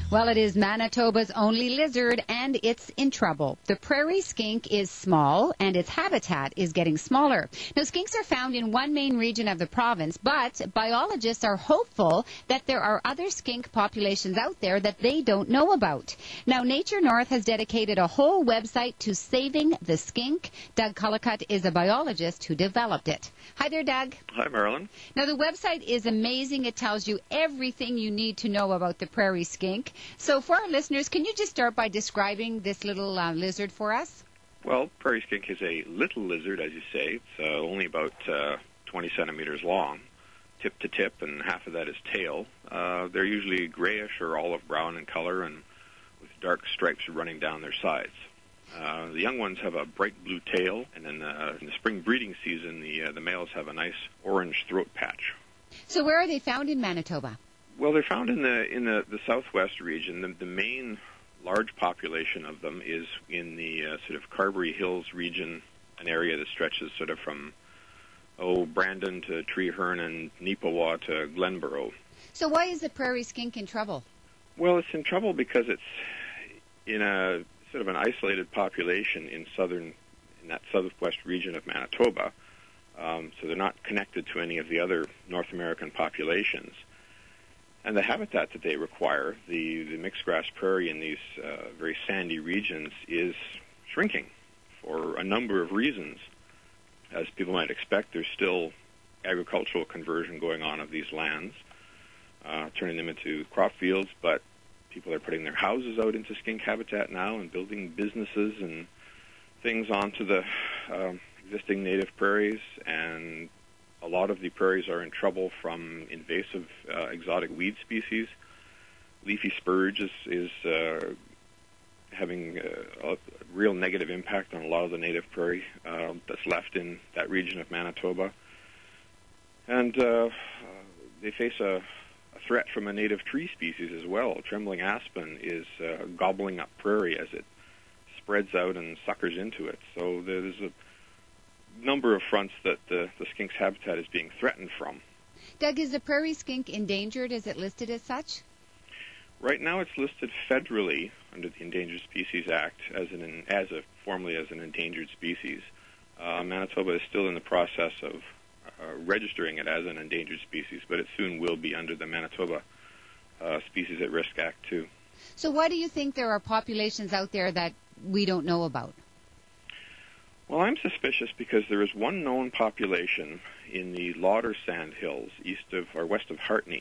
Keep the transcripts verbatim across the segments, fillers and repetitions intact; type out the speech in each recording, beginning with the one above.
Well, it is Manitoba's only lizard, and it's in trouble. The prairie skink is small, and its habitat is getting smaller. Now, skinks are found in one main region of the province, but biologists are hopeful that there are other skink populations out there that they don't know about. Now, Nature North has dedicated a whole website to saving the skink. Doug Cullicutt is a biologist who developed it. Hi there, Doug. Hi, Marilyn. Now, the website is amazing. It tells you everything you need to know about the prairie skink. So for our listeners, can you just start by describing this little uh, lizard for us? Well, prairie skink is a little lizard, as you say. It's uh, only about uh, twenty centimeters long, tip to tip, and half of that is tail. Uh, they're usually grayish or olive brown in color and with dark stripes running down their sides. Uh, the young ones have a bright blue tail, and then uh, in the spring breeding season, the, uh, the males have a nice orange throat patch. So where are they found in Manitoba? Well, they're found in the in the, the southwest region. The, the main large population of them is in the uh, sort of Carberry Hills region, an area that stretches sort of from, oh, Brandon to Treeherne and Neepawa to Glenborough. So why is the prairie skink in trouble? Well, it's in trouble because it's in a sort of an isolated population in southern, in that southwest region of Manitoba. Um, so they're not connected to any of the other North American populations. And the habitat that they require, the, the mixed grass prairie in these uh, very sandy regions, is shrinking for a number of reasons. As people might expect, there's still agricultural conversion going on of these lands, uh, turning them into crop fields, but people are putting their houses out into skink habitat now and building businesses and things onto the um, existing native prairies, and a lot of the prairies are in trouble from invasive uh, exotic weed species. Leafy spurge is, is uh, having uh, a real negative impact on a lot of the native prairie uh, that's left in that region of Manitoba. And uh, they face a, a threat from a native tree species as well. Trembling aspen is uh, gobbling up prairie as it spreads out and suckers into it. So there's a number of fronts that the, the skink's habitat is being threatened from. Doug, is the prairie skink endangered? Is it listed as such? Right now it's listed federally under the Endangered Species Act as an as a formally as an endangered species. Uh, Manitoba is still in the process of uh, registering it as an endangered species, but it soon will be under the Manitoba uh, Species at Risk Act too. So why do you think there are populations out there that we don't know about? Well, I'm suspicious because there is one known population in the Lauder Sandhills east of or west of Hartney,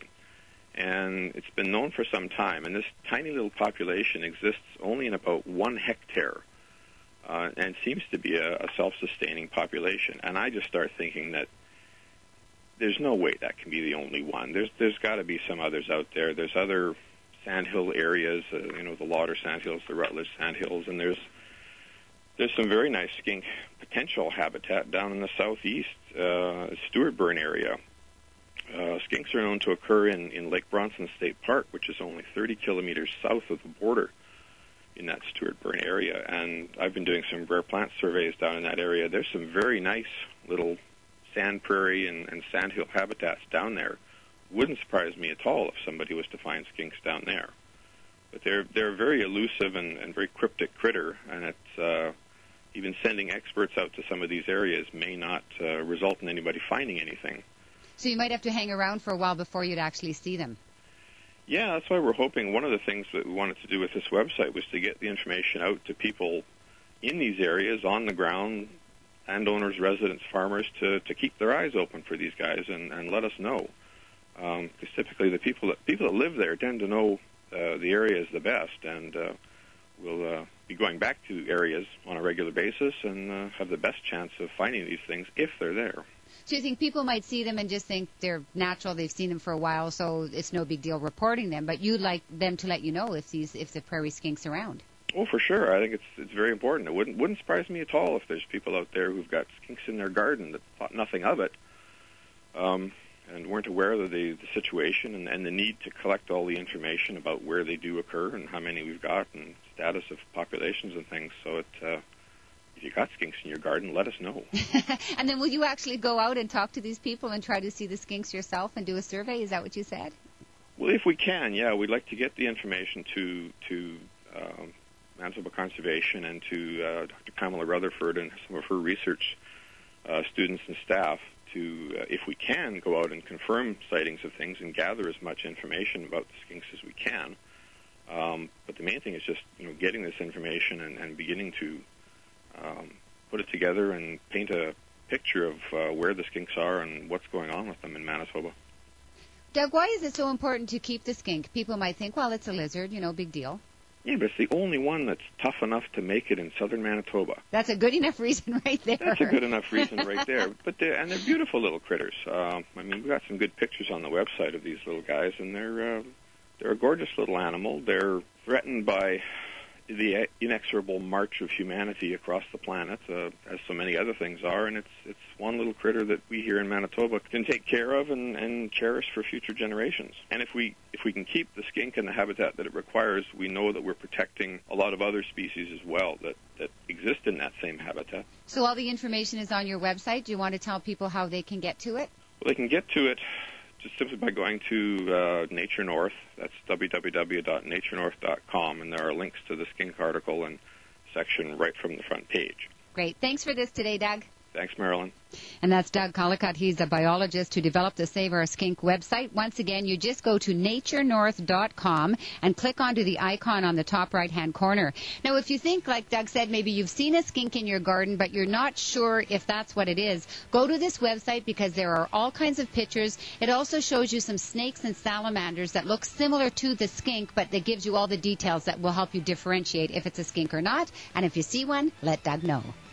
and it's been known for some time. And this tiny little population exists only in about one hectare, uh, and seems to be a, a self-sustaining population. And I just start thinking that there's no way that can be the only one. There's there's got to be some others out there. There's other sandhill areas, uh, you know, the Lauder Sandhills, the Rutledge Sandhills, and there's There's some very nice skink potential habitat down in the southeast, uh, Stewartburn area. Uh, skinks are known to occur in, in Lake Bronson State Park, which is only thirty kilometers south of the border in that Stewartburn area. And I've been doing some rare plant surveys down in that area. There's some very nice little sand prairie and, and sandhill habitats down there. Wouldn't surprise me at all if somebody was to find skinks down there. But they're they're a very elusive and, and very cryptic critter, and it's uh, even sending experts out to some of these areas may not uh, result in anybody finding anything. So you might have to hang around for a while before you'd actually see them. Yeah, that's why we're hoping. One of the things that we wanted to do with this website was to get the information out to people in these areas, on the ground, landowners, residents, farmers, to, to keep their eyes open for these guys and, and let us know. Because um, typically the people that, people that live there tend to know uh, the areas the best, and uh, we'll uh, be going back to areas on a regular basis and uh, have the best chance of finding these things if they're there. So you think people might see them and just think they're natural, they've seen them for a while, so it's no big deal reporting them, but you'd like them to let you know if these if the prairie skink's around? Oh, for sure. I think it's it's very important. It wouldn't wouldn't surprise me at all if there's people out there who've got skinks in their garden that thought nothing of it, um, and weren't aware of the, the situation and, and the need to collect all the information about where they do occur and how many we've got and status of populations and things. So it, uh, if you got skinks in your garden, let us know. And then will you actually go out and talk to these people and try to see the skinks yourself and do a survey? Is that what you said? Well, if we can, yeah, we'd like to get the information to to um, Manitoba Conservation and to uh, Doctor Pamela Rutherford and some of her research uh, students and staff to, uh, if we can, go out and confirm sightings of things and gather as much information about the skinks as we can. Um, but the main thing is just, you know, getting this information and, and beginning to um, put it together and paint a picture of uh, where the skinks are and what's going on with them in Manitoba. Doug, why is it so important to keep the skink? People might think, well, it's a lizard, you know, big deal. Yeah, but it's the only one that's tough enough to make it in southern Manitoba. That's a good enough reason right there. That's a good enough reason right there. But they're, and they're beautiful little critters. Uh, I mean, we've got some good pictures on the website of these little guys, and they're uh, they're a gorgeous little animal. They're threatened by the inexorable march of humanity across the planet, uh, as so many other things are, and it's it's one little critter that we here in Manitoba can take care of and, and cherish for future generations. And if we if we can keep the skink in the habitat that it requires, we know that we're protecting a lot of other species as well that, that exist in that same habitat. So all the information is on your website. Do you want to tell people how they can get to it? Well, they can get to it just simply by going to uh, Nature North. That's w w w dot nature north dot com, and there are links to the skink article and section right from the front page. Great. Thanks for this today, Doug. Thanks, Marilyn. And that's Doug Collicott. He's a biologist who developed the Save Our Skink website. Once again, you just go to nature north dot com and click onto the icon on the top right-hand corner. Now, if you think, like Doug said, maybe you've seen a skink in your garden, but you're not sure if that's what it is, go to this website because there are all kinds of pictures. It also shows you some snakes and salamanders that look similar to the skink, but it gives you all the details that will help you differentiate if it's a skink or not. And if you see one, let Doug know.